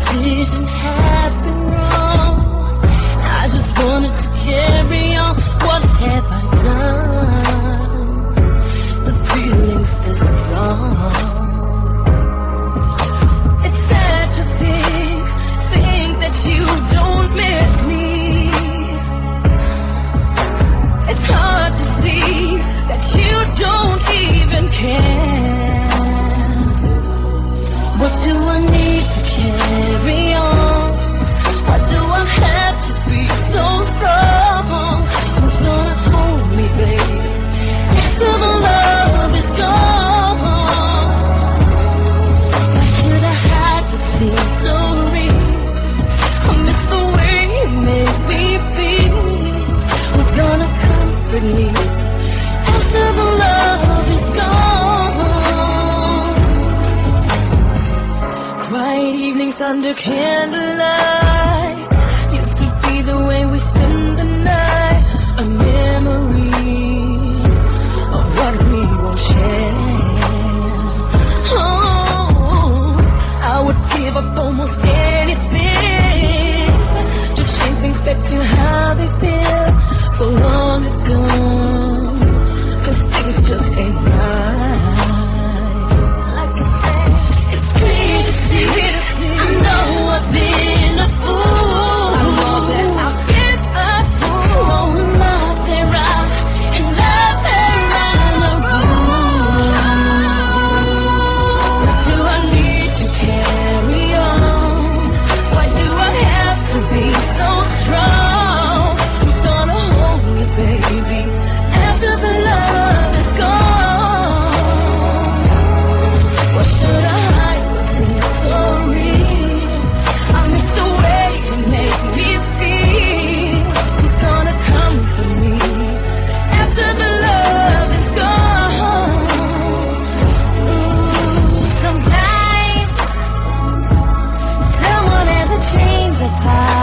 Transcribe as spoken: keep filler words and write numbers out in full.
decision had been wrong. I just wanted to carry on. What have I done? The feeling's still strong. It's sad to think, think that you don't miss me. It's hard to see that you don't even care. What do I need to carry on? Why do I have to be so strong? Who's gonna hold me, baby, after the love is gone? Why should I hide what seems so real? I miss the way you make me feel. Who's gonna comfort me after the love is gone? Quiet evenings under candlelight used to be the way we spend the night. A memory of what we won't share. Oh, I would give up almost anything to change things back to how they feel so long ago. 'Cause things just ain't right. Like I said, it's clear to see. I know I've been a fool. I know that I've been a fool. Oh, nothing right and nothing wrong. What do I need to carry on? Why do I have to be so strong? Who's gonna hold me, baby, after the love is gone? Why should I hide what seems so real? I miss the way you make me feel. Who's gonna comfort me after the love is gone? Ooh, sometimes someone has to change their path.